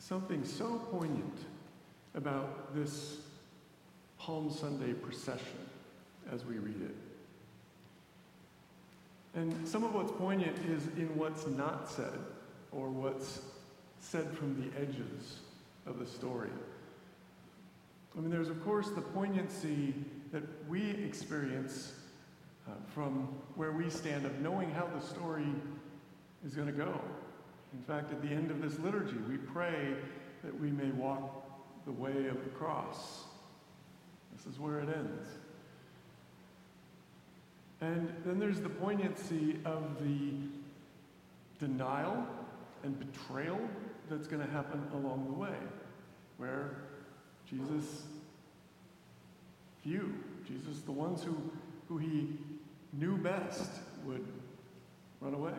something so poignant about this Palm Sunday procession as we read it. And some of what's poignant is in what's not said, or what's said from the edges of the story. I mean, there's, of course, the poignancy that we experience from where we stand of knowing how the story is going to go. In fact, at the end of this liturgy, we pray that we may walk the way of the cross. This is where it ends. And then there's the poignancy of the denial and betrayal that's going to happen along the way, where Jesus, the ones who he knew best, would run away.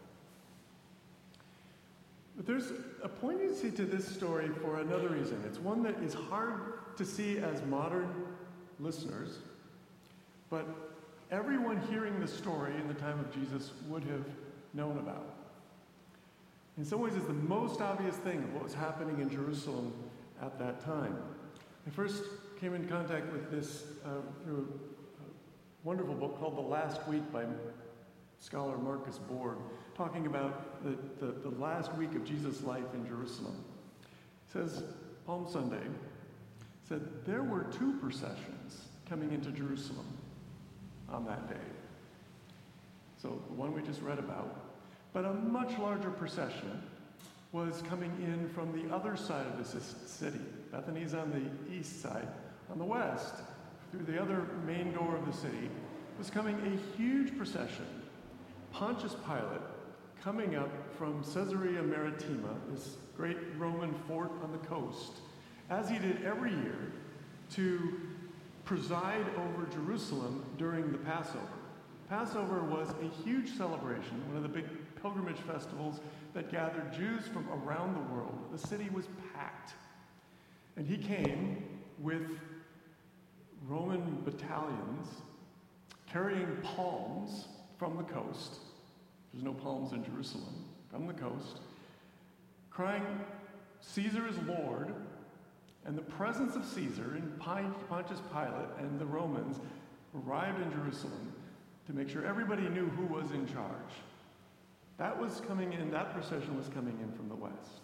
But there's a poignancy to this story for another reason. It's one that is hard to see as modern listeners, but everyone hearing the story in the time of Jesus would have known about. In some ways, it's the most obvious thing of what was happening in Jerusalem at that time. I first came in contact with this through a wonderful book called The Last Week by scholar Marcus Borg, talking about the last week of Jesus' life in Jerusalem. It says, Palm Sunday, said, there were two processions coming into Jerusalem on that day. So the one we just read about. But a much larger procession was coming in from the other side of the city. Bethany's on the east side. On the west, through the other main door of the city, was coming a huge procession. Pontius Pilate coming up from Caesarea Maritima, this great Roman fort on the coast, as he did every year, to preside over Jerusalem during the Passover. Passover was a huge celebration, one of the big pilgrimage festivals that gathered Jews from around the world. The city was packed. And he came with Roman battalions carrying palms from the coast. There's no palms in Jerusalem. From the coast, crying, Caesar is Lord. And the presence of Caesar and Pontius Pilate and the Romans arrived in Jerusalem to make sure everybody knew who was in charge. That procession was coming in from the west.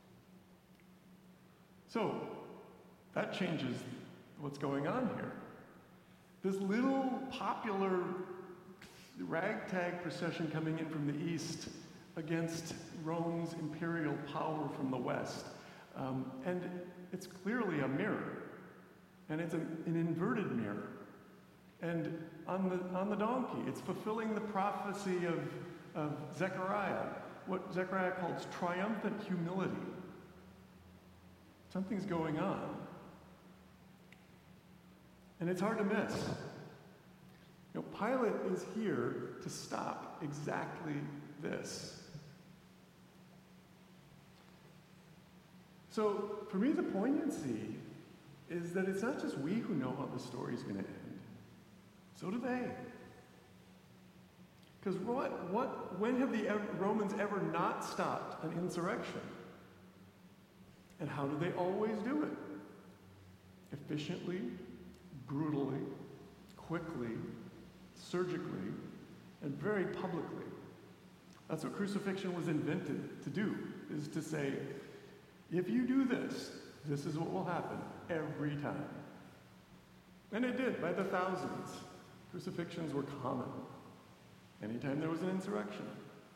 So, that changes what's going on here. This little popular ragtag procession coming in from the east against Rome's imperial power from the west. And it's clearly a mirror. And it's an inverted mirror. And on the donkey, it's fulfilling the prophecy of Zechariah, what Zechariah calls triumphant humility. Something's going on. And it's hard to miss. Pilate is here to stop exactly this. So, for me, the poignancy is that it's not just we who know how the story is going to end. So do they. Because when have the Romans ever not stopped an insurrection? And how do they always do it? Efficiently, brutally, quickly, surgically, and very publicly. That's what crucifixion was invented to do, is to say, if you do this, this is what will happen every time. And it did, by the thousands. Crucifixions were common anytime there was an insurrection.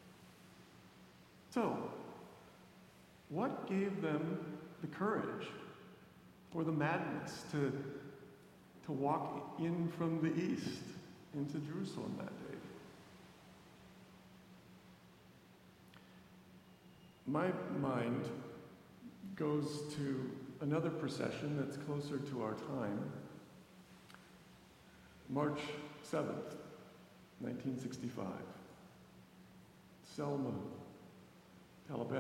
So, what gave them the courage or the madness to walk in from the east into Jerusalem that day? My mind goes to another procession that's closer to our time. March 7th, 1965. Selma, Alabama.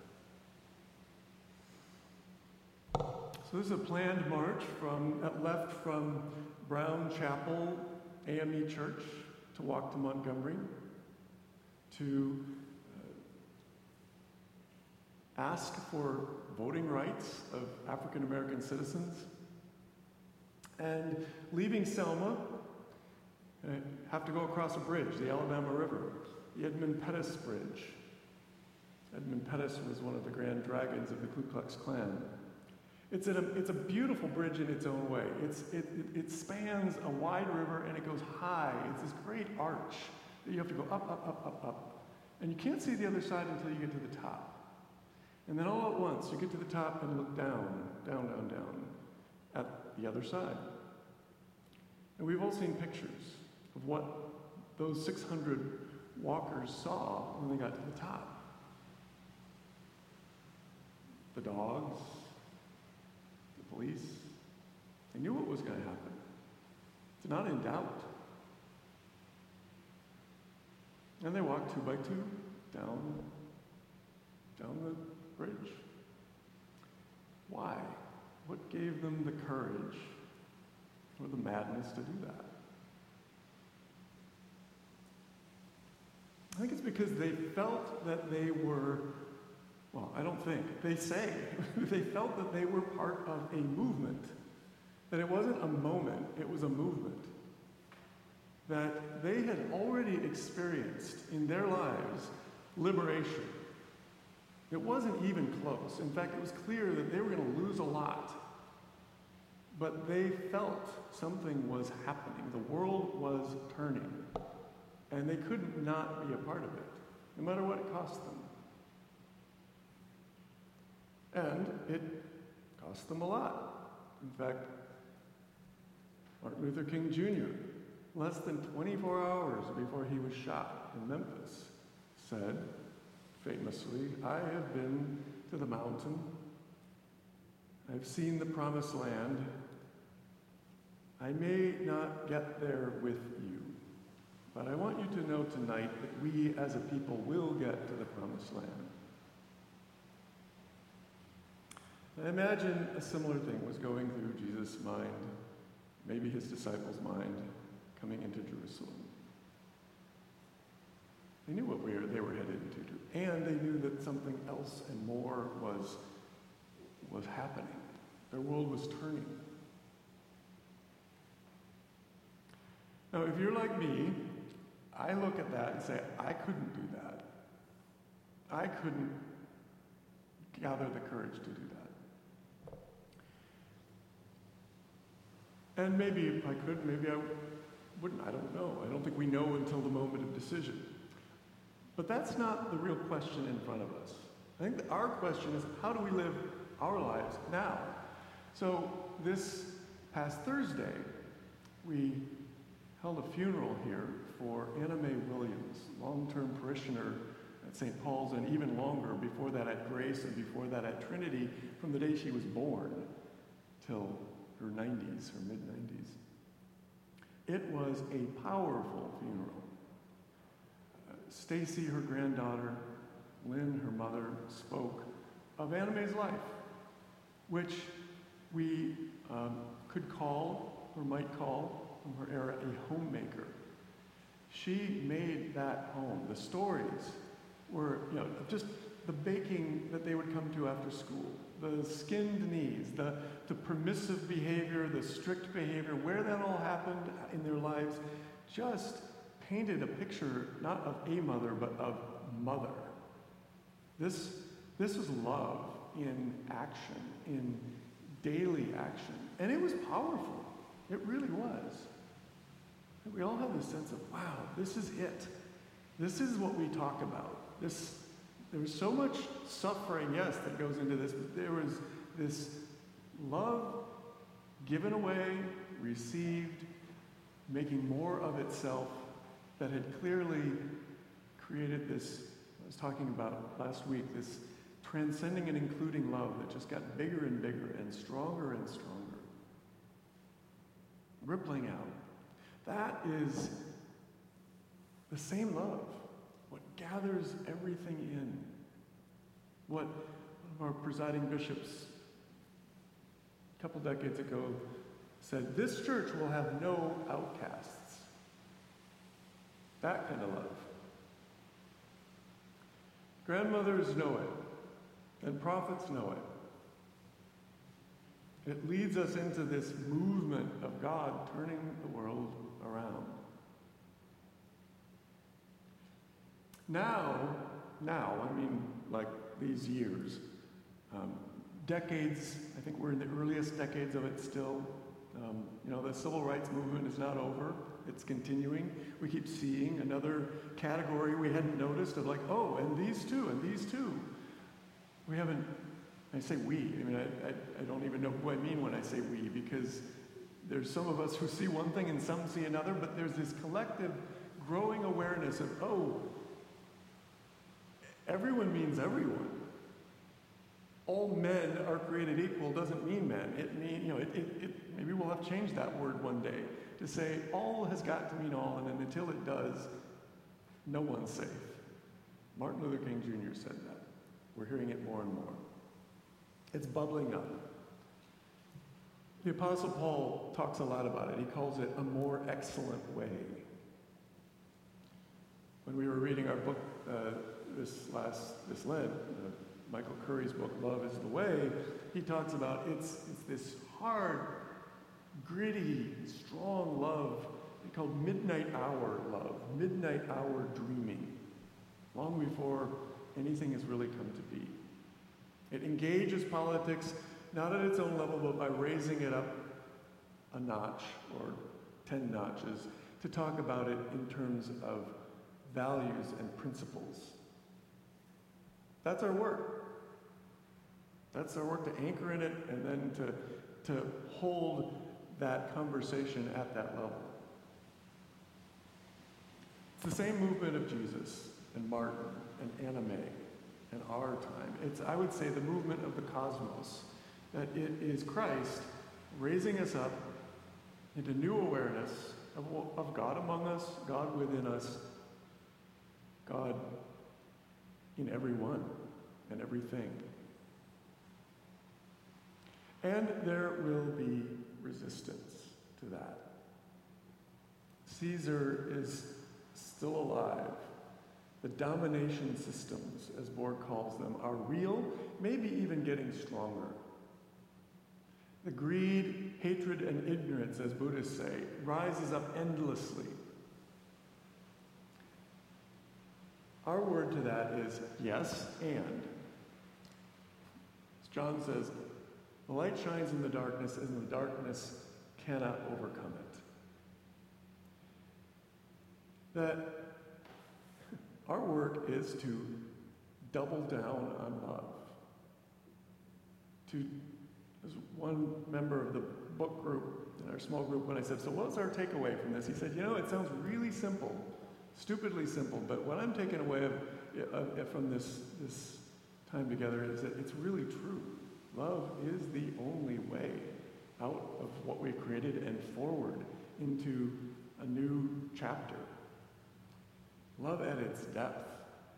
So this is a planned march left from Brown Chapel AME Church to walk to Montgomery, to ask for voting rights of African American citizens. And leaving Selma, have to go across a bridge, the Alabama River, the Edmund Pettus Bridge. Edmund Pettus was one of the grand dragons of the Ku Klux Klan. It's a beautiful bridge in its own way. It spans a wide river and it goes high. It's this great arch that you have to go up, up, up, up, up. And you can't see the other side until you get to the top. And then all at once, you get to the top and look down, down, down, down at the other side. And we've all seen pictures of what those 600 walkers saw when they got to the top. The dogs, the police, they knew what was going to happen. It's not in doubt. And they walked 2 by 2 down the bridge. Why? What gave them the courage or the madness to do that? I think it's because they felt that they were, well, I don't think, they say, they felt that they were part of a movement. That it wasn't a moment, it was a movement. That they had already experienced in their lives liberation. It wasn't even close. In fact, it was clear that they were going to lose a lot. But they felt something was happening. The world was turning. And they couldn't not be a part of it, no matter what it cost them. And it cost them a lot. In fact, Martin Luther King Jr., less than 24 hours before he was shot in Memphis, said, famously, "I have been to the mountain. I've seen the promised land. I may not get there with you, but I want you to know tonight that we as a people will get to the promised land." I imagine a similar thing was going through Jesus' mind, maybe his disciples' mind, coming into Jerusalem. They knew what they were headed into, and they knew that something else and more was happening. Their world was turning. Now, if you're like me, I look at that and say, I couldn't do that. I couldn't gather the courage to do that. And maybe if I could, maybe I wouldn't. I don't know. I don't think we know until the moment of decision. But that's not the real question in front of us. I think that our question is, how do we live our lives now? So this past Thursday, we held a funeral here for Anna Mae Williams, long-term parishioner at St. Paul's, and even longer, before that at Grace and before that at Trinity, from the day she was born till her 90s, her mid-90s. It was a powerful funeral. Stacy, her granddaughter, Lynn, her mother, spoke of Anna Mae's life, which we could call, or might call, from her era, a homemaker. She made that home. The stories were, just the baking that they would come to after school, the skinned knees, the permissive behavior, the strict behavior, where that all happened in their lives, just painted a picture not of a mother, but of mother. This was love in action, in daily action. And it was powerful. It really was. We all have this sense of, wow, this is it. This is what we talk about. There was so much suffering, yes, that goes into this, but there was this love given away, received, making more of itself, that had clearly created this, I was talking about last week, this transcending and including love that just got bigger and bigger and stronger, rippling out. That is the same love, what gathers everything in. What one of our presiding bishops a couple decades ago said, this church will have no outcasts. That kind of love. Grandmothers know it. and prophets know it. It leads us into this movement of God turning the world around. Now, I mean, like these years, decades, I think we're in the earliest decades of it still. The civil rights movement is not over. It's continuing. We keep seeing another category we hadn't noticed of like, oh, and these two, and these two. We haven't, I say we, I mean, I don't even know who I mean when I say we, because there's some of us who see one thing and some see another, but there's this collective growing awareness of, oh, everyone means everyone. All men are created equal doesn't mean men. It maybe we'll have to change that word one day to say all has got to mean all, and then until it does, no one's safe. Martin Luther King Jr. said that. We're hearing it more and more. It's bubbling up. The Apostle Paul talks a lot about it. He calls it a more excellent way. When we were reading our book this Lent, Michael Curry's book, Love is the Way, he talks about it's this hard, gritty, strong love called midnight hour love, midnight hour dreaming, long before anything has really come to be. It engages politics not at its own level, but by raising it up a notch or 10 notches to talk about it in terms of values and principles. That's our work. That's our work to anchor in it and then to hold that conversation at that level. It's the same movement of Jesus and Martin and Anna May and our time. It's, I would say, the movement of the cosmos, that it is Christ raising us up into new awareness of God among us, God within us, God in everyone and everything. And there will be resistance to that. Caesar is still alive. The domination systems, as Borg calls them, are real, maybe even getting stronger. The greed, hatred, and ignorance, as Buddhists say, rises up endlessly. Our word to that is yes, and. As John says, the light shines in the darkness, and the darkness cannot overcome it. That our work is to double down on love. As one member of the book group, in our small group, when I said, so what's our takeaway from this? He said, it sounds really simple, stupidly simple, but what I'm taking away from this time together is that it's really true. Love is the only way out of what we created and forward into a new chapter. Love at its depth.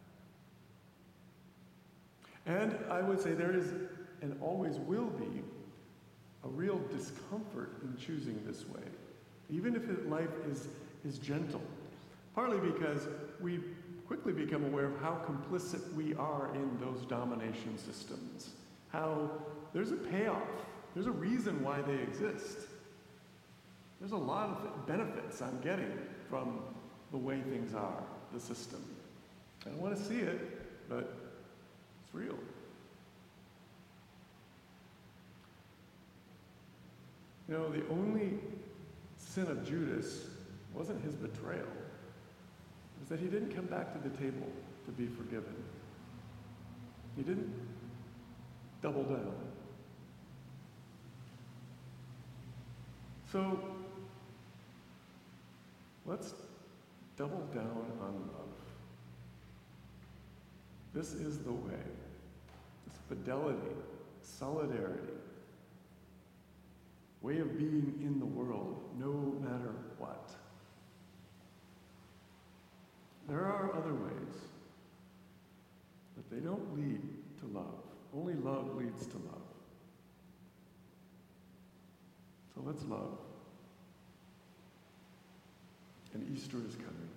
And I would say there is, and always will be, a real discomfort in choosing this way, even if life is gentle. Partly because we quickly become aware of how complicit we are in those domination systems. How there's a payoff. There's a reason why they exist. There's a lot of benefits I'm getting from the way things are, the system. I don't want to see it, but it's real. The only sin of Judas wasn't his betrayal. It was that he didn't come back to the table to be forgiven. He didn't double down. So, let's double down on love. This is the way. This fidelity, solidarity, way of being in the world, no matter what. There are other ways, but they don't lead to love. Only love leads to love. So let's love. And Easter is coming.